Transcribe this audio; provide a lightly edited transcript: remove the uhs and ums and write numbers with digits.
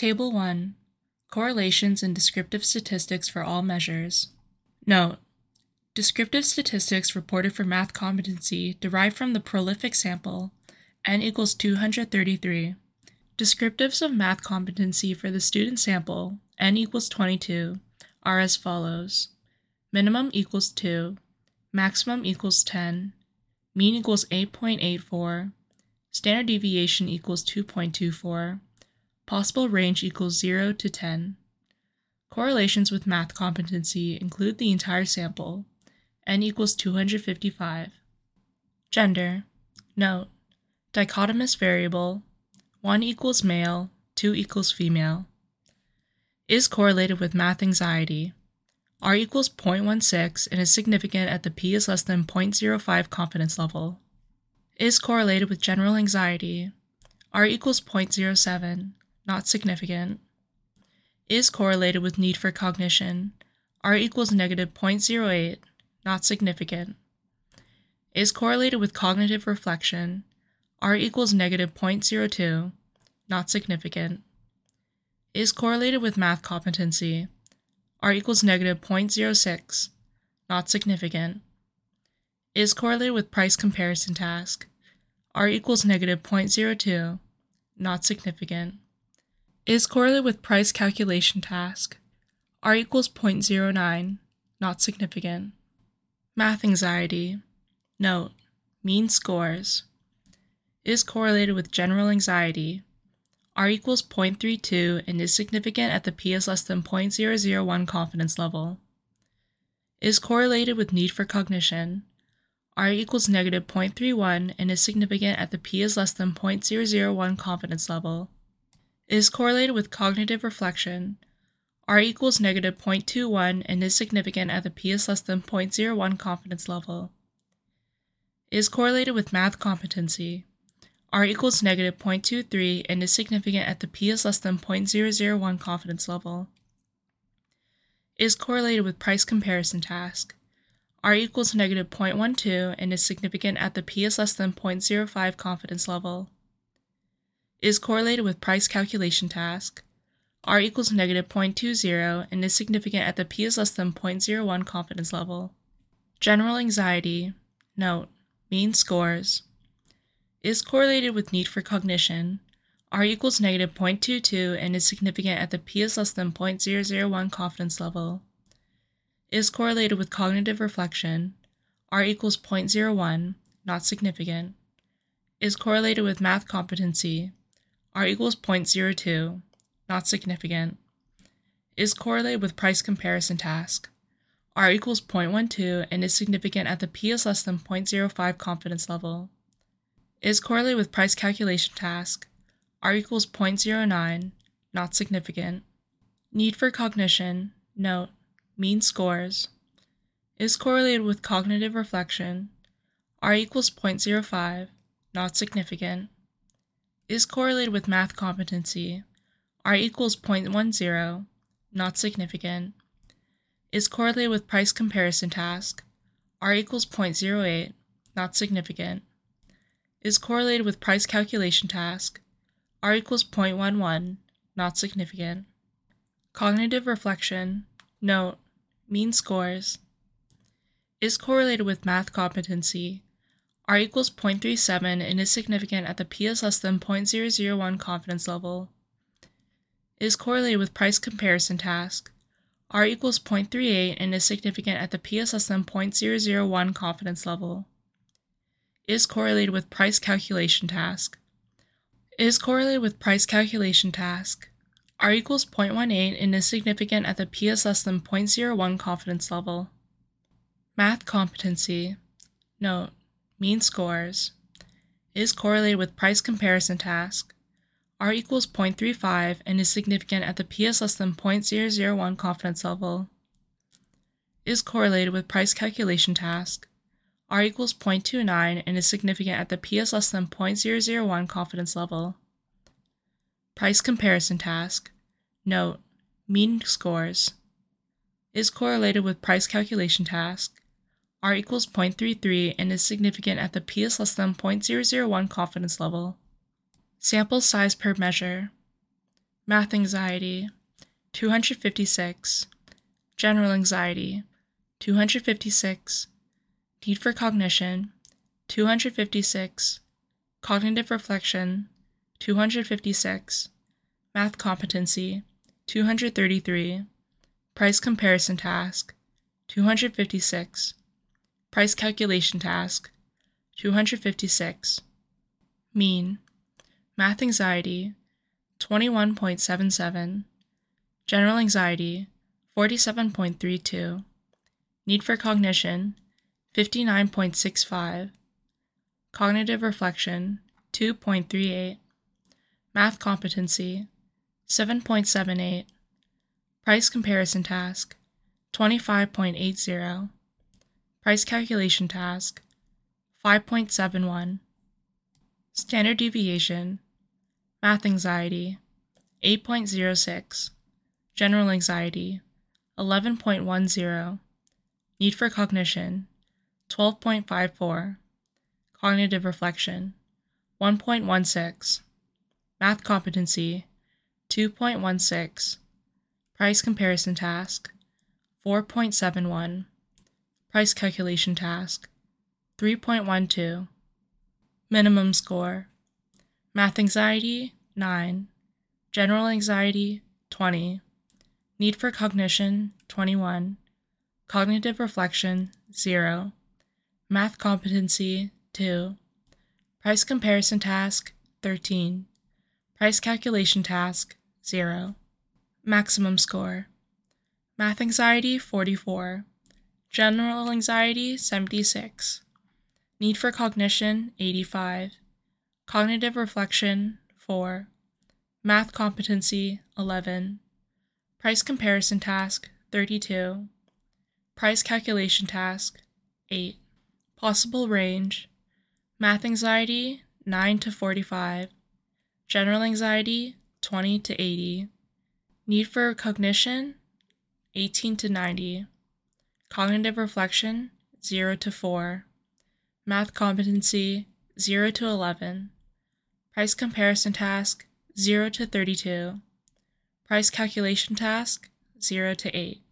Table 1. Correlations and descriptive statistics for all measures. Note: descriptive statistics reported for math competency derived from the prolific sample, n equals 233. Descriptives of math competency for the student sample, n equals 22, are as follows: minimum equals 2, maximum equals 10, mean equals 8.84, standard deviation equals 2.24, possible range equals 0 to 10. Correlations with math competency include the entire sample, n equals 255. Gender. Note: dichotomous variable, 1 equals male, 2 equals female. Is correlated with math anxiety. R equals 0.16 and is significant at the p is less than 0.05 confidence level. Is correlated with general anxiety. R equals 0.07, not significant. Is correlated with need for cognition. R equals negative 0.08, not significant. Is correlated with cognitive reflection. R equals negative 0.02, not significant. Is correlated with math competency. R equals negative 0.06, not significant. Is correlated with price comparison task. R equals negative 0.02, not significant. Is correlated with price calculation task. R equals 0.09, not significant. Math anxiety. Note: mean scores. Is correlated with general anxiety. R equals 0.32 and is significant at the p is less than 0.001 confidence level. Is correlated with need for cognition. R equals negative 0.31 and is significant at the p is less than 0.001 confidence level. Is correlated with cognitive reflection. R equals negative 0.21 and is significant at the p is less than 0.01 confidence level. Is correlated with math competency. R equals negative 0.23 and is significant at the p is less than 0.001 confidence level. Is correlated with price comparison task. R equals negative 0.12 and is significant at the p is less than 0.05 confidence level. Is correlated with price calculation task. R equals negative 0.20 and is significant at the p is less than 0.01 confidence level. General anxiety. Note: mean scores. Is correlated with need for cognition. R equals negative 0.22 and is significant at the p is less than 0.001 confidence level. Is correlated with cognitive reflection. R equals 0.01, not significant. Is correlated with math competency. R equals 0.02, not significant. Is correlated with price comparison task. R equals 0.12 and is significant at the p is less than 0.05 confidence level. Is correlated with price calculation task. R equals 0.09, not significant. Need for cognition. Note: mean scores. Is correlated with cognitive reflection. R equals 0.05, not significant. Is correlated with math competency. R equals 0.10, not significant. Is correlated with price comparison task. R equals 0.08, not significant. Is correlated with price calculation task. R equals 0.11, not significant. Cognitive reflection. Note: mean scores. Is correlated with math competency. R equals 0.37 and is significant at the p is less than 0.001 confidence level. Is correlated with price comparison task. R equals 0.38 and is significant at the p is less than 0.001 confidence level. Is correlated with price calculation task. Is correlated with price calculation task. R equals 0.18 and is significant at the p is less than 0.01 confidence level. Math competency. Note: mean scores. Is correlated with price comparison task. R equals 0.35 and is significant at the p is less than 0.001 confidence level. Is correlated with price calculation task. R equals 0.29 and is significant at the p is less than 0.001 confidence level. Price comparison task. Note: mean scores. Is correlated with price calculation task. R equals 0.33 and is significant at the p is less than 0.001 confidence level. Sample size per measure. Math anxiety, 256. General anxiety, 256. Need for cognition, 256. Cognitive reflection, 256. Math competency, 233. Price comparison task, 256. Price calculation task, 256. Mean. Math anxiety, 21.77. General anxiety, 47.32. Need for cognition, 59.65. Cognitive reflection, 2.38. Math competency, 7.78. Price comparison task, 25.80. Price calculation task, 5.71. Standard deviation. Math anxiety, 8.06. General anxiety, 11.10. Need for cognition, 12.54. Cognitive reflection, 1.16. Math competency, 2.16. Price comparison task, 4.71. Price calculation task, 3.12. Minimum score. Math anxiety, 9. General anxiety, 20. Need for cognition, 21. Cognitive reflection, 0. Math competency, 2. Price comparison task, 13. Price calculation task, 0. Maximum score. Math anxiety, 44. General anxiety, 76. Need for cognition, 85. Cognitive reflection, 4. Math competency, 11. Price comparison task, 32. Price calculation task, 8. Possible range. Math anxiety, 9 to 45. General anxiety, 20 to 80. Need for cognition, 18 to 90. Cognitive reflection, 0 to 4. Math competency, 0 to 11. Price comparison task, 0 to 32. Price calculation task, 0 to 8.